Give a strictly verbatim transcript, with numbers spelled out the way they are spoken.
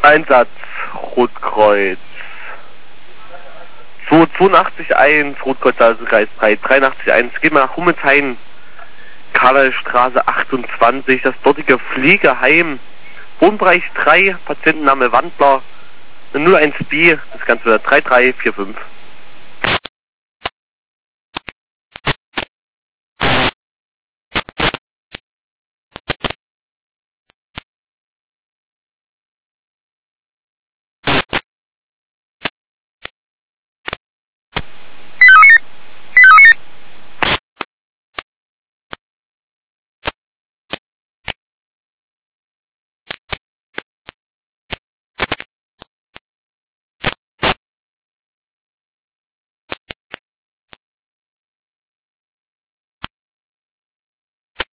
Einsatz, Rotkreuz. zweiundachtzig eins, Rotkreuz, also Kreis drei, dreiundachtzig eins, geht mal nach Hummelshain, Karlstraße achtundzwanzig, das dortige Pflegeheim, Wohnbereich drei, Patientenname Wandler, null eins B, das Ganze drei drei vier fünf.